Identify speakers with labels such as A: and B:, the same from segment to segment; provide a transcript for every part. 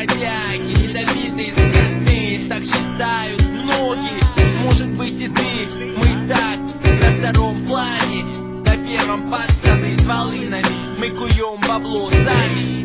A: работяги, ядовитые, скотные, так считают многие. Может быть и ты, мы и так на втором плане, на первом пацаны с волынами, мы куем бабло сами.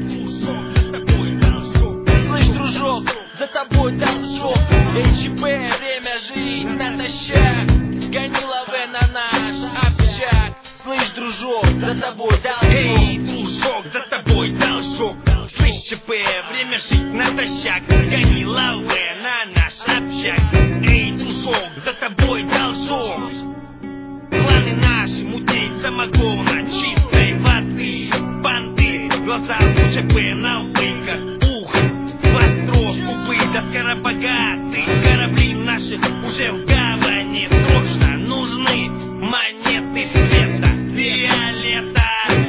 A: Слышь, дружок, за тобой должок, ХП, время жить натощак, гони лаве на наш общак. Слышь, дружок, за тобой должок.
B: Эй, дружок, за тобой должок. Слышь, ЧП, время жить натощак, гони лаве на наш общак. Эй, дружок, за тобой должок. Планы наши, мутей самогона, чистой воды, банды, глаза у ЧП на выках, ухо, востро, скупы, да скоробогатые. Корабли наши уже в гавани, срочно нужны монеты цвета фиолета.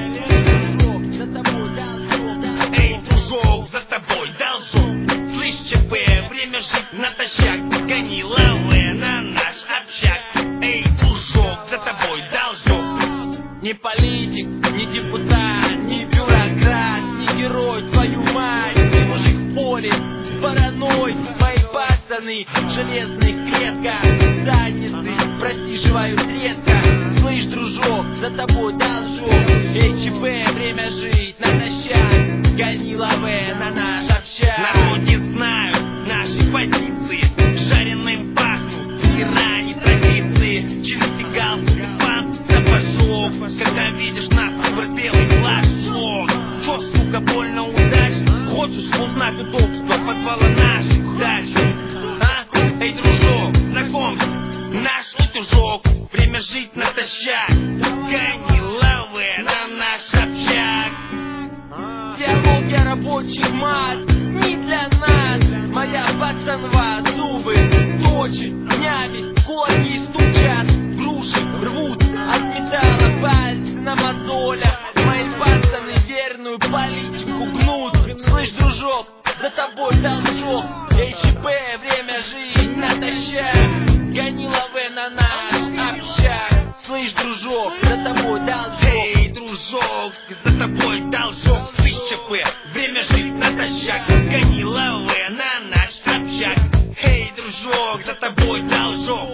B: Эй, дружок, за тобой должок. Слышь, ЧП, время жить натощак, гони лаве на наш общак. Эй, дружок, за тобой должок.
A: Не политик, не депутат, не бюрократ, не герой, твою мать. Ты мужик в поле, параной, мои пацаны в железных клетках, задницы просиживают редко. Слышь, дружок, за тобой должок. ЧП, время жить натощак, гони лаве на наш общак.
B: Народе знают наши позиции, жареным пахнут герани традиции. Через галстук, пан, сапожок, когда видишь нас, выбор белый флажок. Чё, сука, больно удачно? Хочешь узнать удобство подвала наших дач? А? Эй, дружок, знакомься, наш утюжок. Время жить натощак, гони лаве на наш общак.
A: Диалоги рабочих масс не для нас. Моя пацанва, зубы точит днями, кулаки стучат, груши рвут от металла, пальцы на мозолях. Мои пацаны верную политику гнут. Слышь, дружок, за тобой должок. ЧП, время жить натощак, гони лаве на наш общак. Слышь, дружок, за тобой должок.
B: Эй, дружок, за тобой должок. Слышь, ЧП, время жить натощак, гони лаве на наш общак. Эй, дружок, за тобой должок.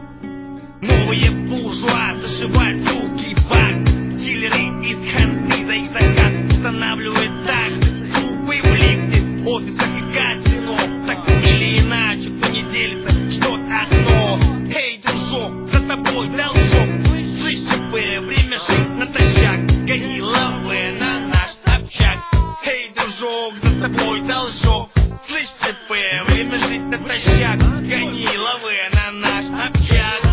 B: Новые буржуа зашивают руки в бак. Дилеры из ханты за их заказ устанавливают таксы. Трупы в лифте, в офисах и казино. Так или иначе, кто не делится, ждет окно. Эй, дружок, за тобой должок. Слышь, ЧП, время жить натощак, гони лаве на наш общак. Эй, дружок, за тобой должок. Слышь, ЧП, время жить натощак, гони лаве на наш общак.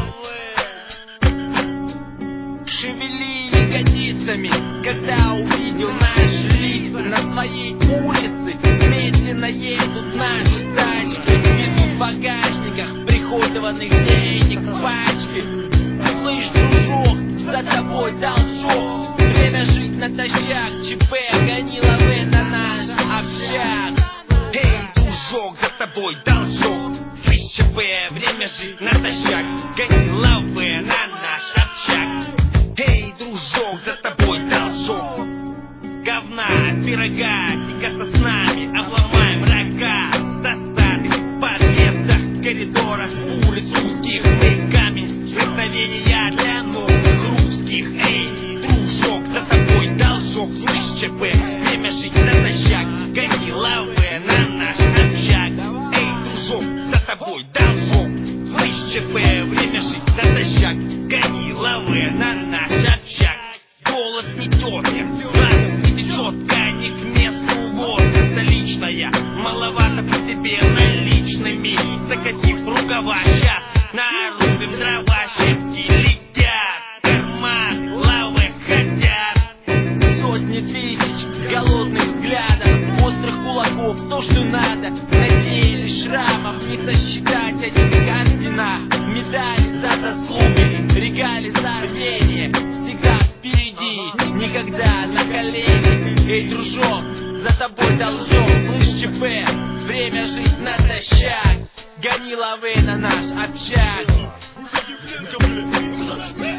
A: Шевели ягодицами, когда увидел наши лица. На своей улице медленно едут наши тачки, везут в багажниках приходованных денег пачки. Слышь, дружок, за тобой должок. Время жить натощак, ЧП, гони лаве на наш общак.
B: Эй, дружок, за тобой должок. Слышь, ЧП, время жить натощак, гони лаве на наш общак. Эй, дружок, за тобой должок. Говна, пирога, тягаться с нами, обломаем рога. Засады в подъездах, коридорах, улиц узких, мы камень, вдохновения для новых русских. Эй, дружок, за тобой должок. Слышь, ЧП, время жить натощак, гони лаве на наш общак. Эй, дружок, за тобой должок. Слышь, ЧП, время жить натощак, гони лаве на наш общак. Голос не тёрнет, разум не течет, не к месту водка столичная. Маловато по себе наличными, закатив рукава, сейчас нарубим дрова, щепки летят, карманы лавы хотят.
A: Сотни тысяч голодных взглядов, острых кулаков, то, что надо. На теле шрамов не сосчитать один ордена. Медали за заслуги, регалии за рвение, всегда впереди, никогда на колени. Эй, дружок, за тобой должок. Слышь, ЧП, время жить натощак, гони лаве на наш общак.